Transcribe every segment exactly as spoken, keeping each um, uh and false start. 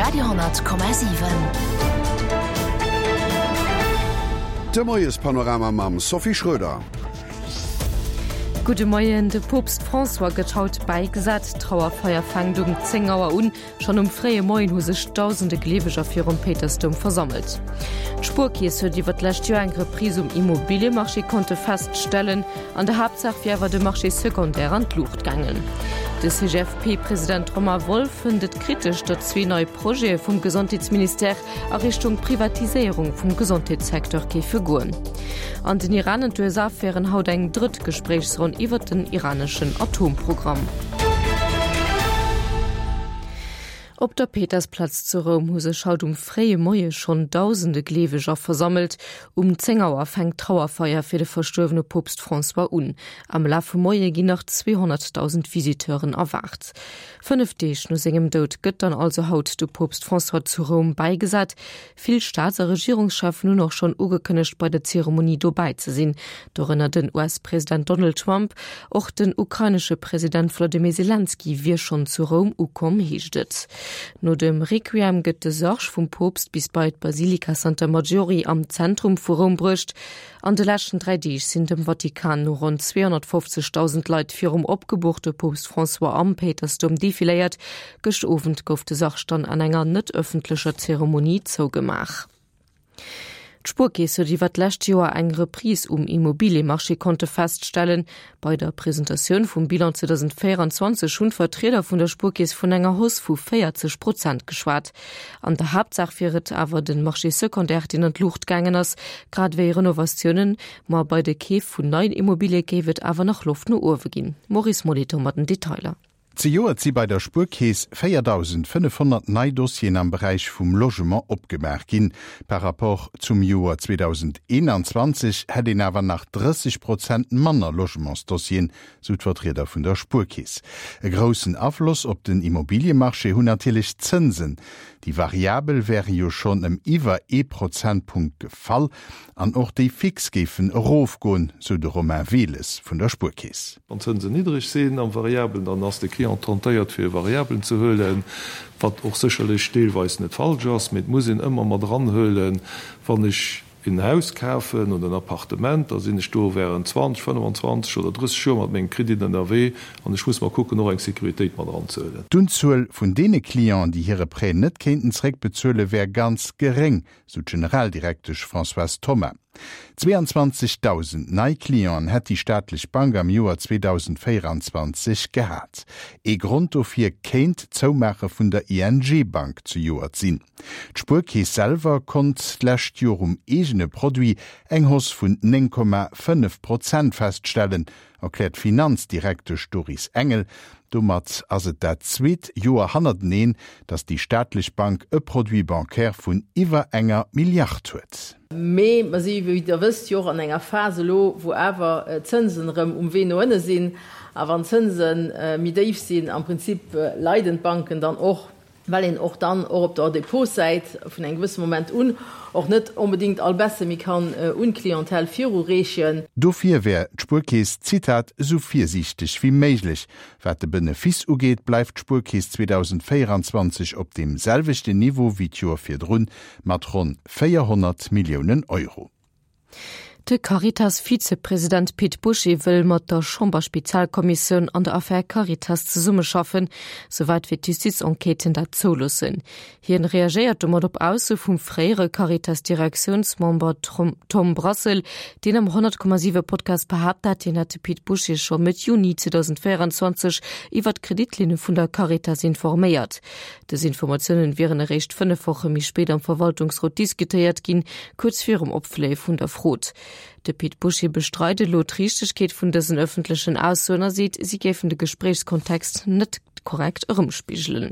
Radiohonnertkomma sieben. De moies Panorama mam Sophie Schröder. Gute Moien, de Popst François getaut beigesat, Trauerfeuerfangdung Zengauer un, schon um freie Moien hu sech tausende Gleweger fir um Petersdom versammelt. Spurkiese, die wat lacht Jo en Reprise um Immobiliemarché konnte feststellen, an der Hauptsach wiewer de Marché sekundär an Luucht gangen. De C G F P-Präsident Romain Wolf findet kritisch, dat zwei neue Projekte vom Gesundheitsminister a Richtung Privatisierung vom Gesundheitssektor gefiguren. An den Iran und U S A wären haut eng Drittgesprächsrund über den iranischen Atomprogramm. Op der Petersplatz zu Rom huse schaut um freie Moie schon tausende Gleweger versammelt. Um Zengauer fängt Trauerfeier für de verstorvene Popst François un. Am Laffe Moie gi nach zweihunderttausend Visiteuren erwacht. Fünftig nur segem Dod gëtt dann also haut du Popst François zu Rom beigesat. Viel Staats- und Regierungschef nur noch schon ugekönnecht bei der Zeremonie dabei zu sehen. Darin den U S-Präsident Donald Trump, auch den ukrainische Präsident Volodymyr Zelensky wie schon zu Rom ukom hiechtet. No dem Requiem gëtt de Sorch vum Popst bis bald Basilika Santa Maggiore am Zentrum vu Rom brucht. An de lächen drei Dich sind dem Vatikan no rund zweihundertfünfzigtausend Leiit firum opgebuchte Popst François am Petersdom defiléiert, gestofend gouf de Sachstand an enger net öffentlicher Zeremonie zougemach. Spurkiese, die wat lächt Joer eng Reprise um Immobiliemarché konnte feststellen. Bei der Präsentation vum Bilan zwanzig vierundzwanzig schon Vertreter vun der Spurkies vun enger Hus vu vierzig Prozent geschwat. An der Hauptsach firet awer den Marché sekundär den Entlucht gangen ass, grad wéi Renovationen, ma bei de Keef vun neuen Immobilie gewet awer nach Luft no Uwe gin. Maurice Molitor mat den Detailer. Ze Joer zi bei der Spurkees viertausendfünfhundert Neidossien am Bereich vum Logement opgemerk gin. Per rapport zum Joer zweitausendeinundzwanzig hat den awer nach dreißig Prozent Manner Logementsdossien, Südvertreter vun der Spurkees. E grossen Afloss op den Immobilienmarché hun natürlich Zinsen. Die Variabel wäre jo schon im iwwer e Prozentpunkt gefall, an och déi Fixgefen Rofgon, so de Romain Wieles vun der Spurkees. An Zinsen niedrig sehen am Variablen, dann ass de Klient tentiert fir Variablen zu hüllen, wat och sicherlich stillweis net falsch ass, mit muss immer mal dran hüllen, wann ich in Haus kaufen und ein Appartement, da sind ich do wären zwanzig, fünfundzwanzig oder dreißig Schuhe mit meinen Kredit in der W und ich muss mal gucken, noch eine Security mal dran zu hüllen. D'Unzahl von denen Klienten, die ihre Prä nicht könnten zurückbezahlen, wäre ganz gering, so Generaldirektor François Thomas. zweiundzwanzigtausend Neuklienten hat die staatliche Bank am Jahr zweitausendvierundzwanzig gehabt. E Grund dafür kennt Zaumacher von der I N G-Bank zu Jahr ziehen. Die Spurkees selber konnte letztes Jahr um eigene Produkt eng Hauss von neun Komma fünf Prozent feststellen, erklärt Finanzdirektor Doris Engel. Dummer as et dat zweet Joer hundert neen, dats die staatlich Bank e Produkt bankär vun iwwer enger Milliard huet. Me wie der wisst Jo an enger Phase lo, wo awer äh, Zinsenrem um we noënne sinn, awer an Zinsen äh, mideif sinn am Prinzip äh, leiden Banken dann och, weil en och dann or op der Depot seit vun eng gewissen Moment un och net unbedingt all besse mi kann äh, unklientel Fiu rechen. Dofir wär d'Spurkees Zitat so viersichtig wie méiglich. Wat de Benefis ugeet, bleifft Spurkees zweitausendvierundzwanzig op dem selvichte Niveau wie d'Joer fir drun mat rund vierhundert Millionen Euro. De Caritas-Vizepräsident Piet Buschi will mat der Schomba-Spezialkommission an der Affaire Caritas zu Summe schaffen, soweit wird Justizenqueten dazu lassen. Hien reagiert mat op Ausse vum freiere Caritas-Direktionsmember Tom Brassel, den am hundert Komma sieben Podcast behauptet hat, den hatte Piet Buschi schon mit Juni zweitausendvierundzwanzig iwwer Kreditlinie vun der Caritas informiert. Des Informationen wären recht fünf Wochen mi später am Verwaltungsrat diskutiert gin, kurz vor dem Opflei vun der Frot. De Piet Buschi bestreitet Lotrichtigkeit vun dessen öffentlichen Aussöhner sieht, sie gefen den Gesprächskontext nicht korrekt herumspiegeln.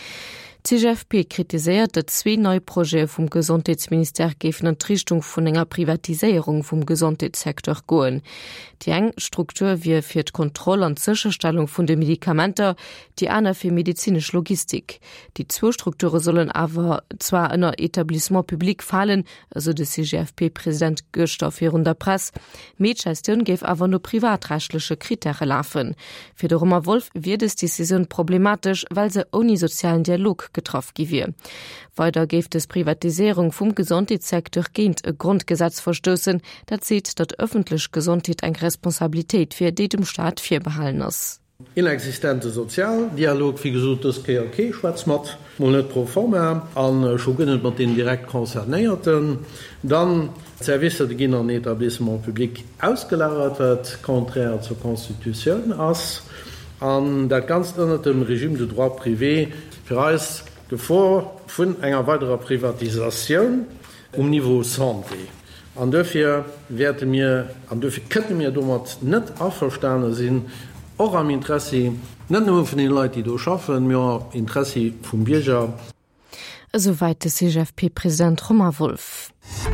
C G F P kritisiert, dass zwei neue Projekte vom Gesundheitsminister gefen in Richtung von enger Privatisierung vom Gesundheitssektor gehen. Die enge Struktur wie für die Kontrolle und Sicherstellung von den Medikamenten, die andere für medizinische Logistik. Die zwei Strukturen sollen aber zwar in ein Etablissement publik fallen, also der C G F P-Präsident Gustav hier der Presse, Mädchen gäbe aber nur privatrechtliche Kriterien laufen. Für den Romain Wolf wird es die Decision problematisch, weil sie ohne sozialen Dialog getroffen gewir. Weiter geft es Privatisierung vom Gesundheitssektor gehend ein Grundgesetz verstößen, dat sieht, dat öffentlich Gesundheit eine Responsabilität für die dem Staat vierbehalten ist. Inexistente Sozialdialog wie gesot das K K Schwarzmat net pro forma an Schugënnet mat den direkt konzernéierten, dann Service de Ginner an Etablissement publik ausgelagert wird, konträr zur Konstitution ass, an dat ganz ënner dem Regime de droit privé preis gevor vun enger weiterer Privatisation um Niveau santé. An dëfir werte mir an dëfir kënne mir dommer net afverstane sinn, auch am Interesse net nur von den Leuten, die do schaffen, mir Interesse vum Bierger. Soweit der C G F P-Präsident Romain Wolf.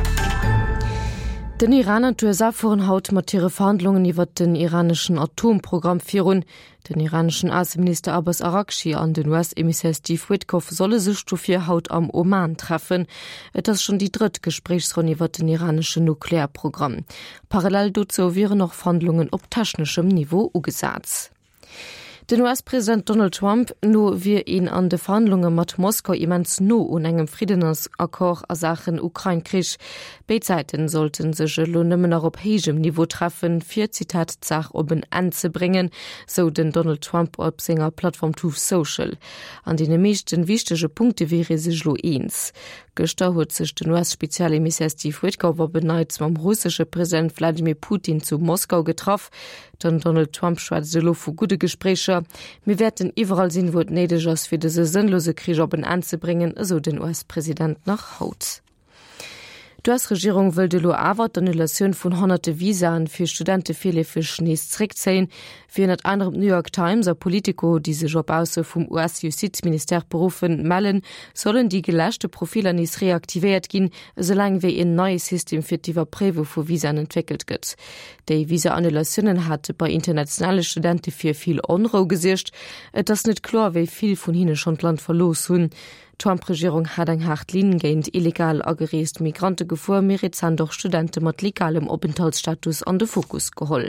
Den Iraner USA fuhren haut mat ihre Verhandlungen iwwer den iranischen Atomprogramm virun. Den iranischen Außenminister Abbas Araghchi an den U S-Emissär Steve Witkoff solle sich stufir haut am Oman treffen. Et das schon die dritte Gesprächsrunde iwwer den iranischen Nuklearprogramm. Parallel dazu wären noch Verhandlungen op technischem Niveau ugesatz. Den U S-Präsident Donald Trump no wie ihn an de Verhandlungen mat Moskau immens no un engem Friedensakkord a Sachen Ukraine-Krieg. Beidseiten sollten sech lo nëmmen europäischem Niveau treffen, fir Zitat Zach oben anzubringen, so den Donald Trump op senger Plattform Truth Social. An den meeschten wichtige Punkte wäre sech lo eins. Gestern hat sich den U S-Spezialemissär Steve Witkoff beneits beim russischen Präsident Wladimir Putin zu Moskau getroffen. Dann Donald Trump schwätzte lo vu gute Gespräche. Wir werden überall sehen, wo es nötig ist, für diese sinnlose Krieg anzubringen, so den U S-Präsident nach Haut. Die U S-Regierung will de lo awer d'Annulation vun hunderte Visaen fir Studenten viele fir Schnees zréckzählen, fir net anderem New York Times a Politico diese Jobause vum U S-Justizminister berufen mellen, sollen die gelächte Profile nis reaktiviert gin, solange wie ein neues System fir d'Iwerpräwe vu Visaen entwickelt gëtt. Dei Visa-Annulationen hatte bei internationale Studenten fir viel Onro gesicht, et das net klar, wie viel von ihnen schon Land verlos hunn. Trump-Regierung hat eng hart Linien gehend illegal agereest Migrante gefuhr, Merizan doch Studenten mat legalem Aufenthaltsstatus an den Fokus geholl.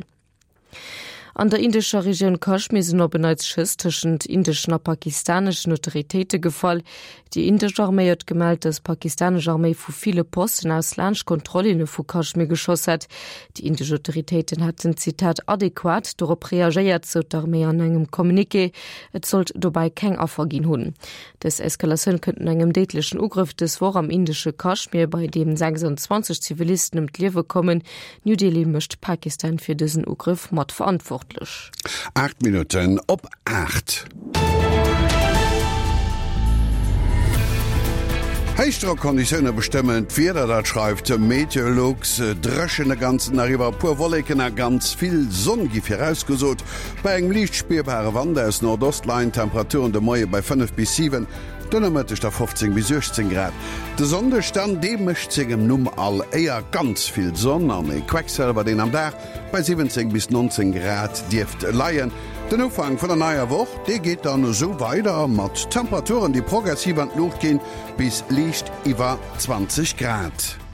An der indischer Region Kaschmir sind noch bereits Schiss zwischen indischen und pakistanischen Autoritäten gefallen. Die indische Armee hat gemeldet, dass die pakistanische Armee für viele Posten aus Landkontrolle von Kaschmir geschossen hat. Die indische Autoritäten hatten, Zitat, adäquat darauf reagiert, so die Armee an einem Kommuniqué. Es sollte dabei kein Opfer geben haben. Das Eskalation könnte einem tödlichen Angriff des War am indischen Kaschmir, bei dem sechsundzwanzig Zivilisten um die Leben kommen. New Delhi möchte Pakistan für diesen Angriff mit verantworten. Acht Minuten op acht. Heichtere Konditionne bestimmen, wie er dat schreibt, Meteorologs dreschen den ganzen Arriver pur Wolleken er ganz viel Sonne gif herausgesot. Bei eng licht spierbare Wande aus Nordostlein Temperaturen de Moie bei fünf bis sieben, dunnermëttech der fünfzehn bis sechzehn Grad. De Sonne stand de mischt sigem Numm all eier ganz viel Sonne an e Quecksilber den am Dach bei siebzehn bis neunzehn Grad Dieft leiien. Den Ufang von der neuer Woche, der geht dann so weiter mit Temperaturen, die progressiv an die Luft gehen, bis licht über zwanzig Grad.